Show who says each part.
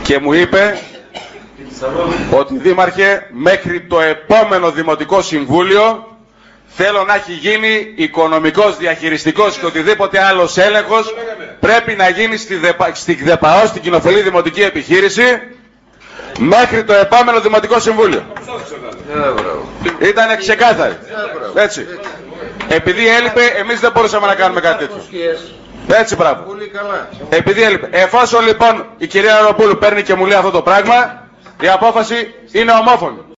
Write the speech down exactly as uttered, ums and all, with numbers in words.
Speaker 1: και μου είπε ότι δήμαρχε, μέχρι το επόμενο Δημοτικό Συμβούλιο θέλω να έχει γίνει οικονομικός, διαχειριστικός και οτιδήποτε άλλος έλεγχος πρέπει να γίνει στη, ΔΕΠΑ, στη ΔΕΠΑΟ, στην κοινοφελή δημοτική επιχείρηση, μέχρι το επόμενο Δημοτικό Συμβούλιο. Ήτανε ξεκάθαρη. Έτσι. Επειδή έλειπε, εμείς δεν μπορούσαμε να κάνουμε κάτι τέτοιο. Έτσι, μπράβο. Επειδή έλειπε. Εφόσον λοιπόν η κυρία Ροπούλου παίρνει και μου λέει αυτό το πράγμα, η απόφαση είναι ομόφωνη.